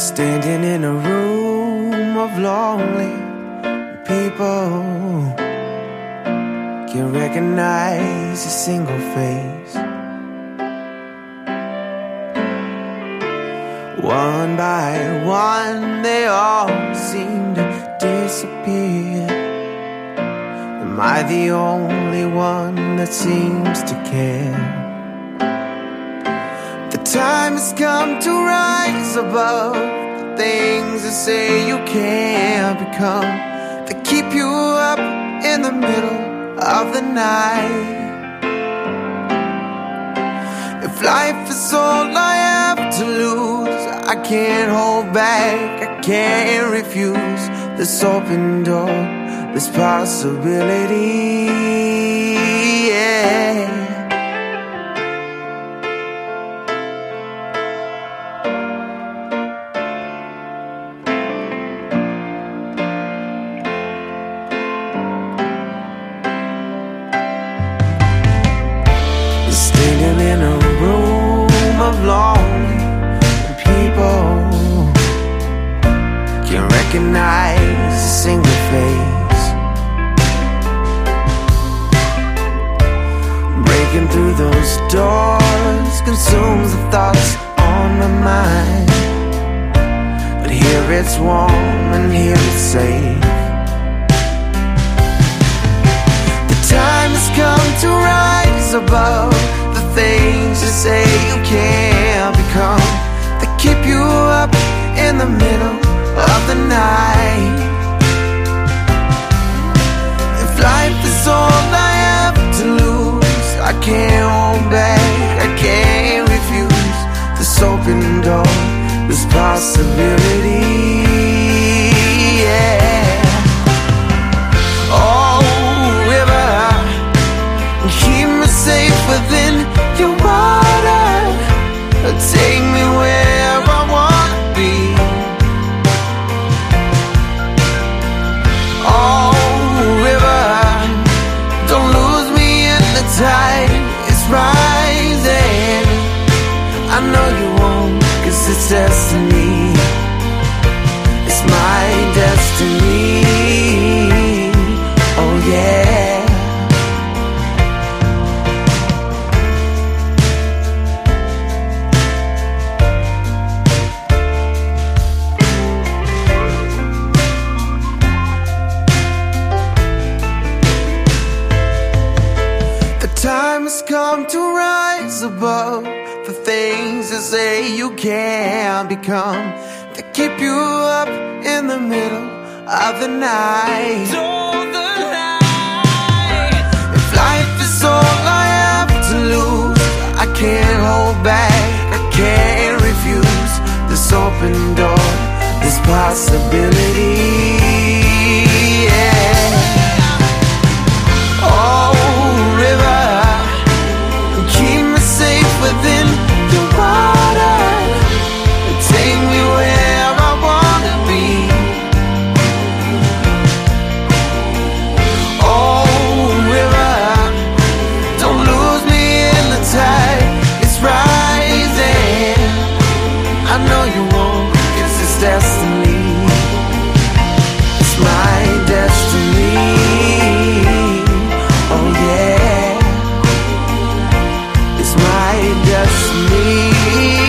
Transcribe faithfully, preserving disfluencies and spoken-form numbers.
Standing in a room of lonely people, can't recognize a single face. One by one they all seem to disappear. Am I the only one that seems to care? The time has come to rise above the things that say you can't become, that keep you up in the middle of the night. If life is all I have to lose, I can't hold back, I can't refuse this open door, this possibility, yeah. Standing in a room of lonely people, can't recognize a single face. Breaking through those doors consumes the thoughts on my mind, but here it's warm and here it's safe. The time has come to rise above the things you say you can't become, that keep you up in the middle of the night. If life is all I have to lose, I can't hold back, I can't refuse this open door, this possibility, yeah. Oh, river, keep me safe within your water, take me where I wanna be. Oh, river, don't lose me in the tide, it's rising. I know you won't, 'cause it's destiny, it's my destiny, oh yeah. Time has come to rise above the things that say you can't become, that keep you up in the middle of the night. If life is all I have to lose, I can't hold back, I can't refuse this open door, this possibility, yeah. Oh, river, keep me safe within your water, take me where I wanna be. Oh, river, don't lose me in the tide, it's rising. I know you won't, 'cause it's destiny, it's my destiny, oh yeah. It's my destiny.